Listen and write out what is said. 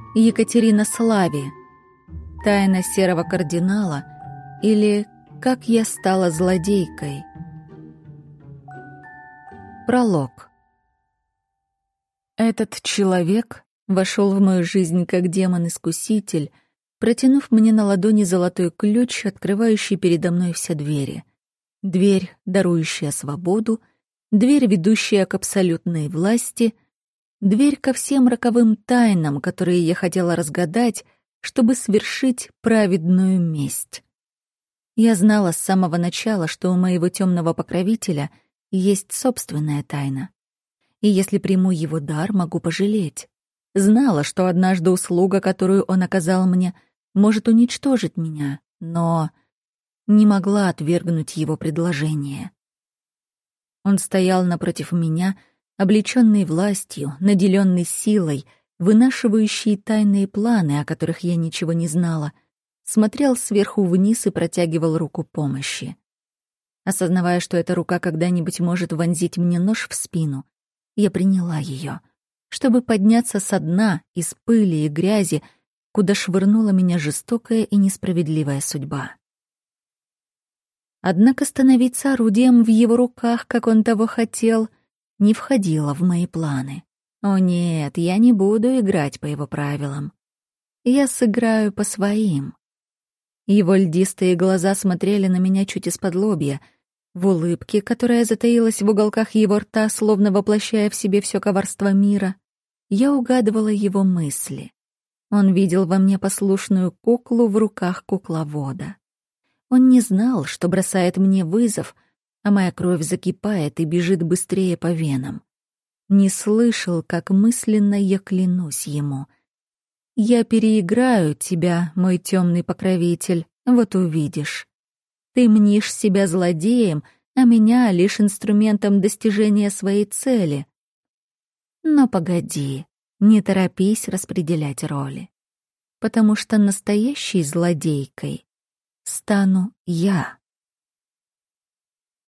Екатерина Слави. Тайна серого кардинала или как я стала злодейкой. Пролог. Этот человек вошел в мою жизнь как демон-искуситель, протянув мне на ладони золотой ключ, открывающий передо мной все двери. Дверь, дарующая свободу, дверь, ведущая к абсолютной власти, дверь ко всем роковым тайнам, которые я хотела разгадать, чтобы свершить праведную месть. Я знала с самого начала, что у моего темного покровителя есть собственная тайна. И если приму его дар, могу пожалеть. Знала, что однажды услуга, которую он оказал мне, может уничтожить меня, но не могла отвергнуть его предложение. Он стоял напротив меня, облечённый властью, наделённый силой, вынашивающий тайные планы, о которых я ничего не знала, смотрел сверху вниз и протягивал руку помощи. Осознавая, что эта рука когда-нибудь может вонзить мне нож в спину, я приняла её, чтобы подняться со дна, из пыли и грязи, куда швырнула меня жестокая и несправедливая судьба. Однако становиться орудием в его руках, как он того хотел, не входило в мои планы. О нет, я не буду играть по его правилам. Я сыграю по своим. Его льдистые глаза смотрели на меня чуть из-под лобья. В улыбке, которая затаилась в уголках его рта, словно воплощая в себе все коварство мира, я угадывала его мысли. Он видел во мне послушную куклу в руках кукловода. Он не знал, что бросает мне вызов, а моя кровь закипает и бежит быстрее по венам. Не слышал, как мысленно я клянусь ему. «Я переиграю тебя, мой темный покровитель, вот увидишь. Ты мнишь себя злодеем, а меня лишь инструментом достижения своей цели. Но погоди, не торопись распределять роли, потому что настоящей злодейкой стану я».